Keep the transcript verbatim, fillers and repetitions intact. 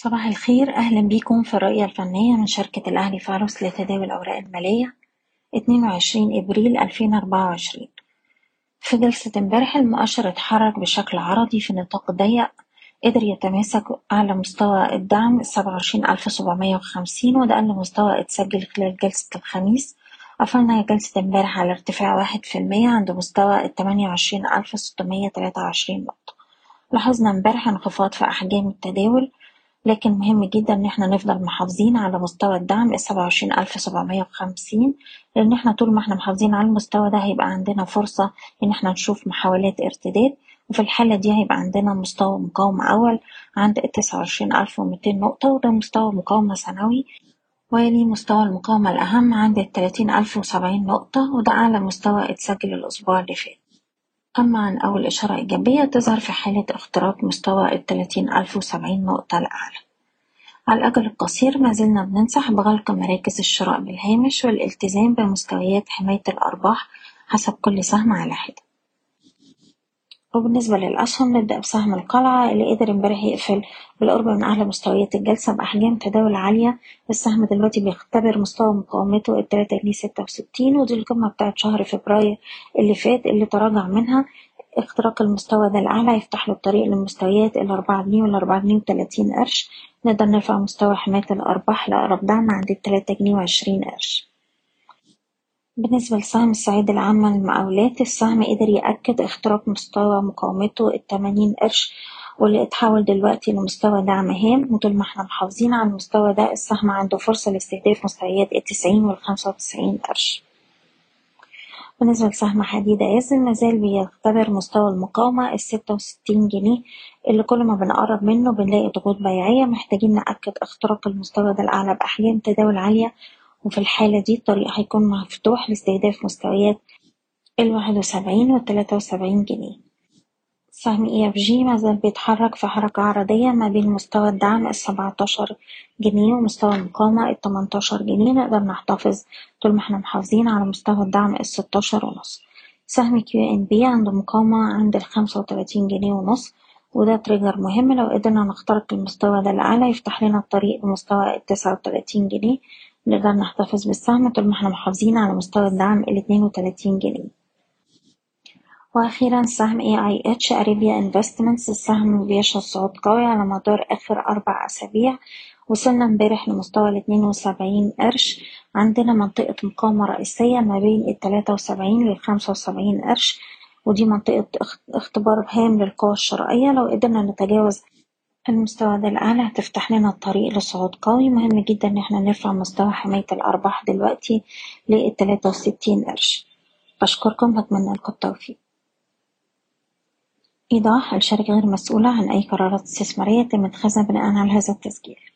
صباح الخير، أهلا بيكم في الرؤية الفنية من شركة الأهلي فارس لتداول الأوراق المالية اتنين وعشرين إبريل ألفين وأربعة وعشرين. في جلسة امبارح المؤشر اتحرك بشكل عرضي في نطاق ضيق، قدر يتماسك أعلى مستوى الدعم سبعة وعشرين ألف سبعمية وخمسين، وده أقل مستوى اتسجل خلال جلسة الخميس. قفلنا جلسة امبارح على ارتفاع واحد في المية عند مستوى التمانية وعشرين ألف ستمية تلاتة وعشرين نقطة. لاحظنا امبارح انخفاض في أحجام التداول، لكن مهم جدا إن احنا نفضل محافظين على مستوى الدعم السبعة وعشرين ألف سبعمية وخمسين، لأن احنا طول ما احنا محافظين على المستوى ده هيبقى عندنا فرصة إن احنا نشوف محاولات ارتداد، وفي الحالة دي هيبقى عندنا مستوى مقاومة أول عند التسعة وعشرين ألف ومتين نقطة، وده مستوى مقاومة سنوي، ويلي مستوى المقاومة الأهم عند التلاتين ألف وسبعين نقطة، وده أعلى مستوى اتسجل الأسبوع اللي فات. أما عن أول إشارة إيجابية تظهر في حالة اختراق مستوى التلاتين ألف وسبعين نقطة الأعلى. على الأجل القصير ما زلنا بننصح بغلق مراكز الشراء بالهامش والالتزام بمستويات حماية الأرباح حسب كل سهم على حدة. وبالنسبة للأسهم نبدأ بسهم القلعة اللي قدر امبارح يقفل بالقرب من أعلى مستويات الجلسة بأحجام تداول عالية. السهم دلوقتي بيختبر مستوى مقاومته التلاتة جنيه ستة وستين، ودي القمة بتاعت شهر فبراير اللي فات اللي تراجع منها. اختراق المستوى ده الأعلى يفتح له الطريق للمستويات الأربعة جنيه والأربعة جنيه وتلاتين قرش. نقدر نرفع مستوى حماية الأرباح لأقرب دعم عند التلاتة جنيه وعشرين قرش. بالنسبة لسهم الصعيد العامة للمقاولات، السهم قدر يأكد اختراق مستوى مقاومته التمانين قرش، واللي اتحول دلوقتي لمستوى دعم هام، وطول ما احنا محافظين على المستوى ده السهم عنده فرصة لاستهداف مستويات التسعين والخمسة وتسعين قرش. بالنسبة لسهم حديد ياسر مازال بيختبر مستوى المقاومة الستة وستين جنيه، اللي كل ما بنقرب منه بنلاقي ضغوط بيعية. محتاجين نأكد اختراق المستوى ده الأعلى بأحجام تداول عالية، وفي الحالة دي الطريق هيكون مفتوح لاستهداف مستويات الواحد وسبعين والتلاتة وسبعين جنيه. سهم اي اف جي مازال بيتحرك في حركة عرضية ما بين مستوى الدعم السبعتاشر جنيه ومستوى المقاومة التمنتاشر جنيه. نقدر نحتفظ طول ما احنا محافظين على مستوى الدعم الستاشر ونص. سهم كيو ان بي عنده مقاومة عند الخمسة وتلاتين جنيه ونص، وده تريجر مهم. لو قدرنا نخترق المستوى ده الأعلى يفتح لنا الطريق لمستوى التسعة وتلاتين جنيه. نقدر نحتفظ بالسهم طول ما احنا محافظين على مستوى الدعم الاتنين وتلاتين جنيه. وأخيرا سهم اي اي اتش اريبيا انفستمنتس، السهم بيشهد صعود قوي على مدار آخر أربع أسابيع. وصلنا امبارح لمستوى الاتنين وسبعين قرش. عندنا منطقة مقاومة رئيسية ما بين التلاتة وسبعين للخمسة وسبعين قرش، ودي منطقة اختبار هام للقوى الشرائية. لو قدرنا نتجاوز المستوى ده الأعلى هتفتح لنا الطريق لصعود قوي. مهم جدا إن احنا نرفع مستوى حماية الأرباح دلوقتي للتلاتة وستين قرش. بشكركم وأتمنى لكم التوفيق. إيضاح: الشركة غير مسؤولة عن أي قرارات استثمارية تم اتخاذها بناء على هذا التسجيل.